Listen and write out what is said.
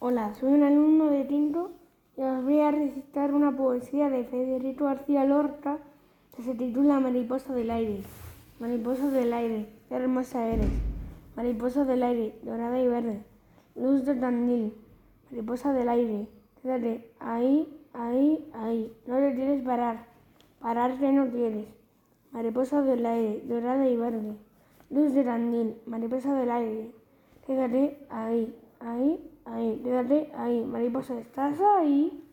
Hola, soy un alumno de quinto y os voy a recitar una poesía de Federico García Lorca que se titula Mariposa del aire. Mariposa del aire, qué hermosa eres. Mariposa del aire, dorada y verde, luz de candil. Mariposa del aire, quédate ahí, ahí, ahí. No te quieres parar, pararte no quieres. Mariposa del aire, dorada y verde, luz de candil. Mariposa del aire, quédate ahí, ahí, ahí. Quédate ahí. Mariposa, ¿estás ahí?